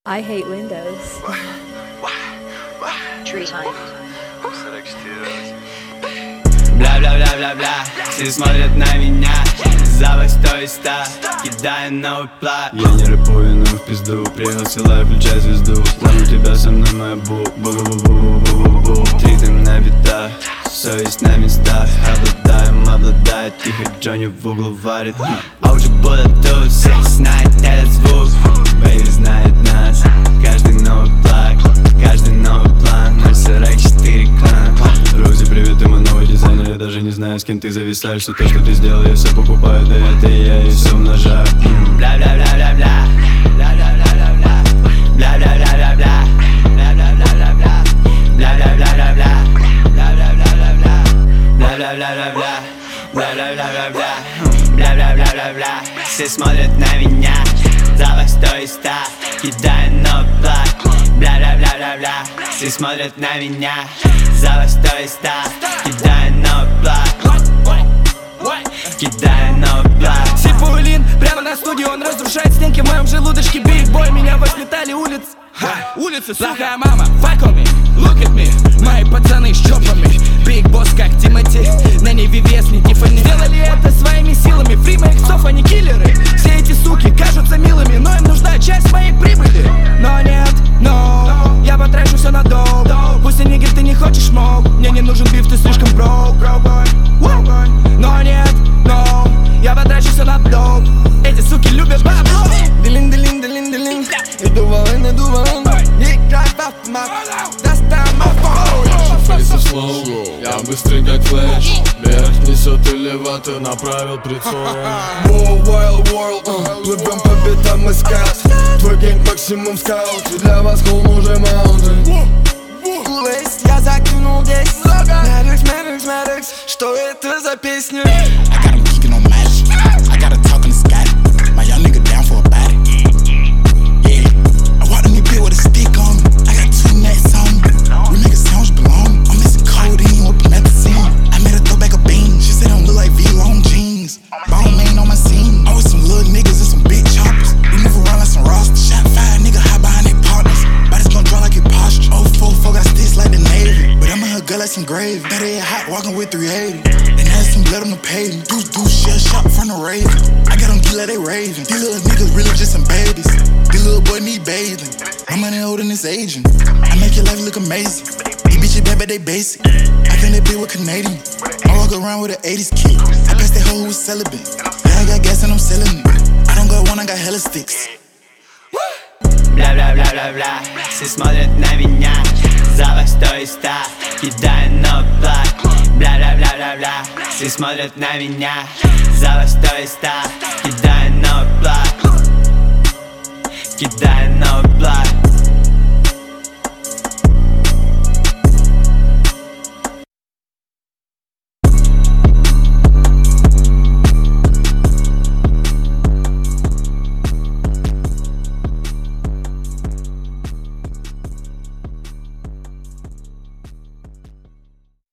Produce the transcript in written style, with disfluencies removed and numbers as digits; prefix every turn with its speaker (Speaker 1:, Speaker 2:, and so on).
Speaker 1: I hate windows.
Speaker 2: Tree time.
Speaker 3: Бля-бля-бля-бля-бля, все смотрят на меня. Запах 100 кидаю новый плат. Я не рэпую, но в пизду. Приехал с села, включай звезду. Знаю, у тебя со мной моя бу-бу-бу-бу-бу-бу-бу. Тритым на битах, совесть на местах. Обладает, тихо Джонни в углу варит. А уже будут тут, все знает этот звук. Бэйби знает нас, каждый новый плаг, каждый новый план. 044 клан. Друзья, привет, ты мой новый дизайнер. Я даже не знаю, с кем ты зависаешь. Что то, что ты сделал, я все покупаю. Да это и я, и все умножаю. Бля-бля-бля-бля-бля, бля-бля-бля-бля-бля, бля-бля-бля-бля-бля, бля-бля-бля-бля-бля, бля-бля-бля-бля-бля, бля-бля-бля-бля-бля, бля-бля-бля-бля-бля, бля-бля-бля-бля-бля, бля-бля-бля-бля-бля. Все смотрят на меня. Запах 100, кидаю новый плаг. Бля-бля-бля-бля-бля, все смотрят на меня. Запах 100, кидаю новый плаг. Кидаю новый плаг.
Speaker 4: Сипулин, прямо на студии он разрушает стенки в моем желудочке. Биг бой, меня воспитали улицы. Улицы, плохая мама, fuck on me, look at me. Мои пацаны с чопами, Биг босс как Тимати. На Неве вес, не Тиффани. Сделали это своими силами, фри моих цов, они киллеры. Все эти суки кажутся милыми, но им нужна часть моей прибыли. Но нет, no, я потрачу все на долг. Пусть они говорят, ты не хочешь мог. Мне не нужен биф, ты слишком broke, boy. Но нет, no, я потрачу все на долг. Эти суки любят бабло. Дилин-дилин-дилин-дилин. Иду волын, ник драйв автомат. Достаем автомат.
Speaker 5: Face of slow, я быстрый как флэш. Вверх несет элеватор, направил прицел.
Speaker 6: Wild world, плывем по битам искать. Твой гэнг максимум скаут, и для вас холм уже маунтин.
Speaker 4: Лейс, я закинул 10. Maddox, что это за песня?
Speaker 7: I got him geeking on magic. I got a talk in the sky. My young nigga down for a body. Yeah, I walked in the bit with a stick on me. I got 2 nets on me. We make a sandwich belong. I'm mixing codeine with promethazine. I made her throw back a bean. She said I don't look like V-long jeans. Bone man on my scene. I with some little niggas and some big choppers. We move around like some Ross. Shot 5 nigga high behind they partners. Bodies gon' draw like a posture. Oh, 4 got sticks like the Navy. But I'm in her gut like some gravy. Better get hot walking with 380. And had some blood on the pavement. Deuce, shell shot from the raven. I got them geek like they raving. These little niggas really just some babies. These little boy need bathing. My money older than this agent. I make your life look amazing. These bitches bad but they basic. I think they big with Canadian. I walk around with an 80s kid. I pass that hoe who was celibate. Yeah, I got gas and I'm selling it. I don't got one, I got hella sticks.
Speaker 3: Бля-бля-бля-бля-бля, все смотрят на меня. Запах 100, кидаю новый плаг. Бля-бля-бля-бля-бля, все смотрят на меня. Запах 100, кидаю новый плаг. Кидаю новый плаг.